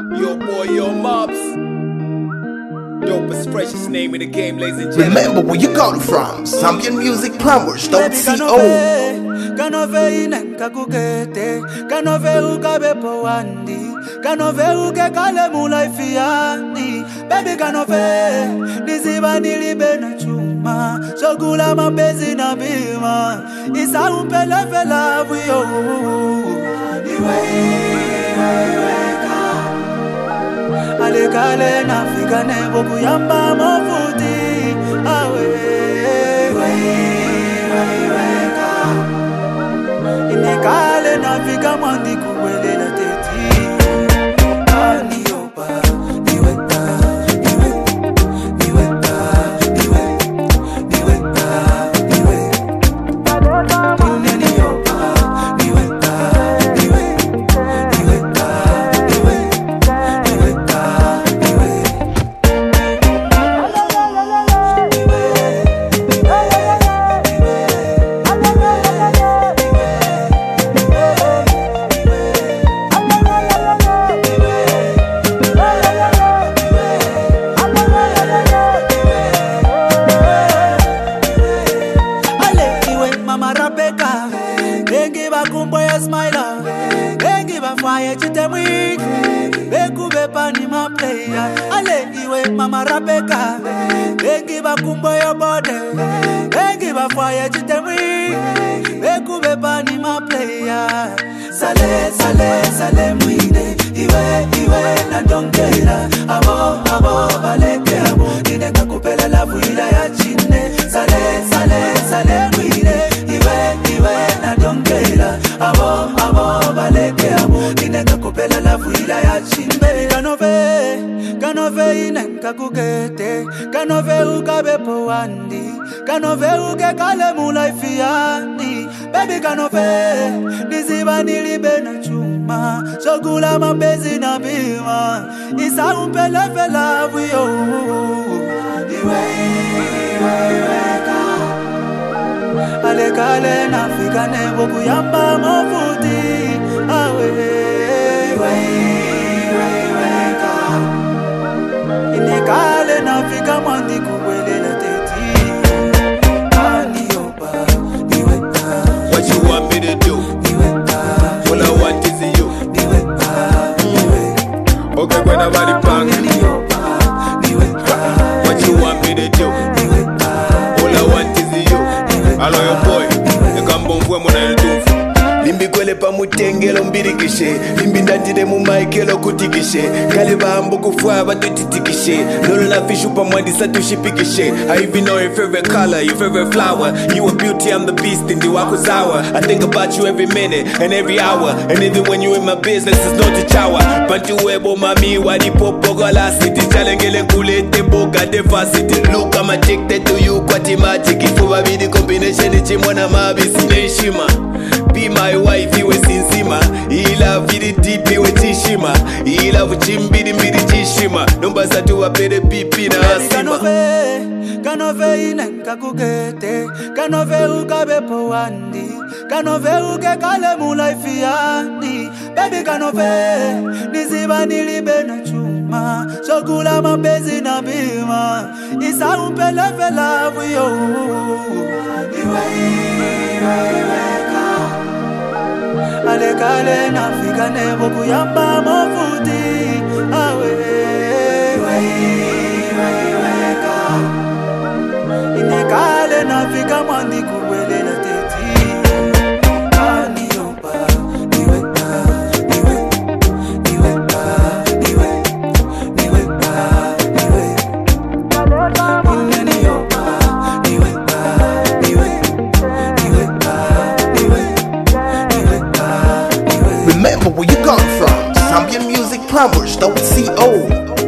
Yo boy, yo mobs. Dopest, freshest name in the game, ladies and gentlemen. Remember where you got it from. ZambianMusicPlumbers.co. Kanove inenka kukete, kanove ukabe powandi, kanove uke kale mulaifi yani. Baby kanove, niziba nilibe na chuma, shokula mabezi na bima, isa umpele fela vuyo. Iwe ale kale na fika nebo kuyamba mafuti, awe. Inekale na fika mwandi kuwelela teti. Aniopa, niweka, niweka, niweka. Ineniopa, niweka, Bengi ba kumbo ya smiler, bengi ba fire chitemwi, beku bepa ni ma player. Ale iwe mama Rebecca, bengi ba kumbo ya body, bengi ba fire chitemwi, beku bepa ni ma player. Sale mwine, iwe na dongela, abo baleke abo, nine kakupela la vuila ya chine. Sale mwine, iwe na dongela, abo baleke abo, nine kakupela la vuila ya chine. Baby kanove inenka kukete, kanove ukabe powandi, kanove uke kale mulaifi yani. Baby kanove, niziba nilibe na chuma, shokula mabezi na bima, isa umpele fela vuyo. Ale kale na fika nebo kuyamba mafuti, awe. Inekale na fika mwandi kuwelela teti. Aniopa, niweka. What you want me to do? All I want is you. Okay, when I'm ready, bang. What you want me to do? All I want is you. Hello, your boy. You come bomb for me, do. Limbi kwele pa mutengelo mbirikishe, limbi ndatire mu maikelo kutikishe, kale bambo kufwa batutitikishe, lolo la fishu pa mwandi satushipikishe. I even know your favorite color, your favorite flower, you a beauty, I'm the beast in the wakuzawa. I think about you every minute and every hour, and even when you in my business it's no tichawa. Bantu webo mami wadi popo gola city, chalengele kulete boga defacity. Look, I'm addicted to you, kwati magic, ifuwa bidi combination ichimwana mabisi neshima. Be my wife, iwe sinzima. Ila vidi deep, iwe tishima. Ila vuchimbidi mbidi tishima. Nomba satu wapede pipi na asima. Kanove inenka kukete, kanove ukabe powandi, kanove uke kale mulaifi yani. Baby kanove, niziba nilibe na chuma, shokula mabezi na bima, isa umpele fela vuyo. Ale kale na fika nebo kuyamba mafuti, awe. Inekale na fika mwandi kuwelela teti. Aniopa, niweka. Ineniopa, niweka. Remember where you got it from. ZambianMusicPlumbers.co.